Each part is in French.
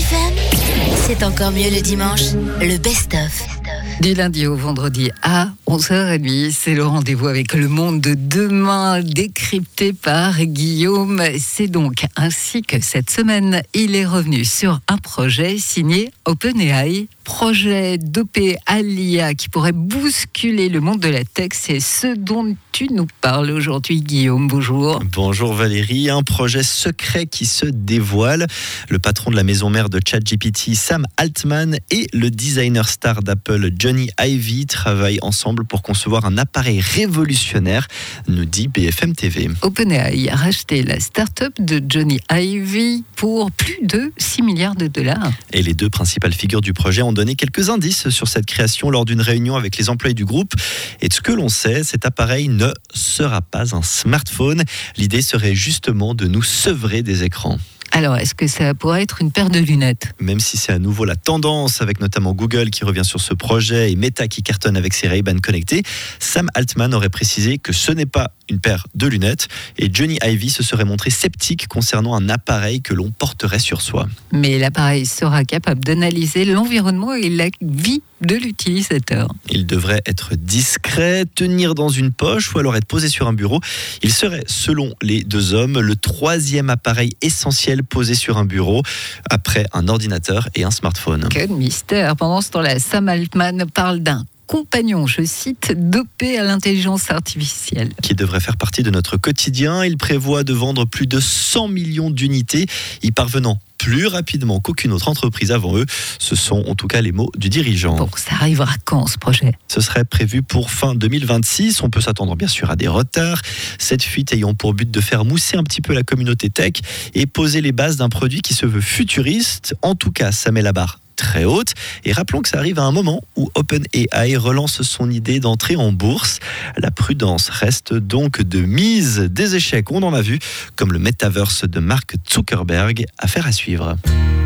BFM, c'est encore mieux le dimanche, le best-of. Du lundi au vendredi à 11h30, c'est le rendez-vous avec le monde de demain, décrypté par Guillaume. C'est donc ainsi que cette semaine, il est revenu sur un projet signé OpenAI, projet dopé à l'IA qui pourrait bousculer le monde de la tech. C'est ce dont tu nous parles aujourd'hui, Guillaume. Bonjour. Bonjour Valérie. Un projet secret qui se dévoile. Le patron de la maison mère de ChatGPT, Sam Altman, et le designer star d'Apple, Jony Ive, travaillent ensemble pour concevoir un appareil révolutionnaire, nous dit BFM TV. OpenAI a racheté la start-up de Jony Ive pour plus de 6 milliards de dollars. Et les deux principales figures du projet ont donné quelques indices sur cette création lors d'une réunion avec les employés du groupe. Et de ce que l'on sait, cet appareil ne sera pas un smartphone. L'idée serait justement de nous sevrer des écrans. Alors, est-ce que ça pourrait être une paire de lunettes ? Même si c'est à nouveau la tendance, avec notamment Google qui revient sur ce projet et Meta qui cartonne avec ses Ray-Ban connectés, Sam Altman aurait précisé que ce n'est pas une paire de lunettes et Jony Ive se serait montré sceptique concernant un appareil que l'on porterait sur soi. Mais l'appareil sera capable d'analyser l'environnement et la vie de l'utilisateur. Il devrait être discret, tenir dans une poche ou alors être posé sur un bureau. Il serait, selon les deux hommes, le troisième appareil essentiel posé sur un bureau, après un ordinateur et un smartphone. Quel mystère. Pendant ce temps-là, Sam Altman parle d'un compagnon, je cite, dopé à l'intelligence artificielle. Qui devrait faire partie de notre quotidien. Il prévoit de vendre plus de 100 millions d'unités, y parvenant plus rapidement qu'aucune autre entreprise avant eux. Ce sont en tout cas les mots du dirigeant. Bon, ça arrivera quand ce projet ? Ce serait prévu pour fin 2026. On peut s'attendre bien sûr à des retards. Cette fuite ayant pour but de faire mousser un petit peu la communauté tech et poser les bases d'un produit qui se veut futuriste. En tout cas, ça met la barre très haute. Et rappelons que ça arrive à un moment où OpenAI relance son idée d'entrer en bourse. La prudence reste donc de mise. Des échecs, on en a vu, comme le metaverse de Mark Zuckerberg. Affaire à suivre.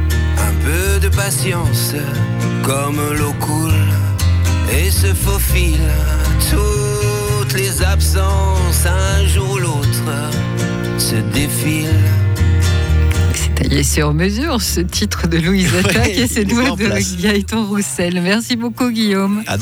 Un peu de patience, comme l'eau coule et se faufile. Toutes les absences, un jour ou l'autre, se défilent. Taillé sur mesure, ce titre de Louise Attaque et ses doigts de Gaëtan Roussel. Merci beaucoup, Guillaume.